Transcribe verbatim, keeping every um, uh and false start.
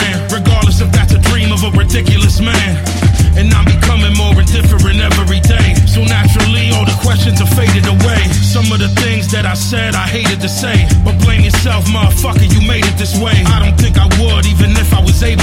man, regardless if that's a dream of a ridiculous man. And I'm becoming more indifferent every day. So naturally, all the questions are faded away. Some of the things that I said, I hated to say. But blame yourself, motherfucker, you made it this way. I don't think I would, even if I was able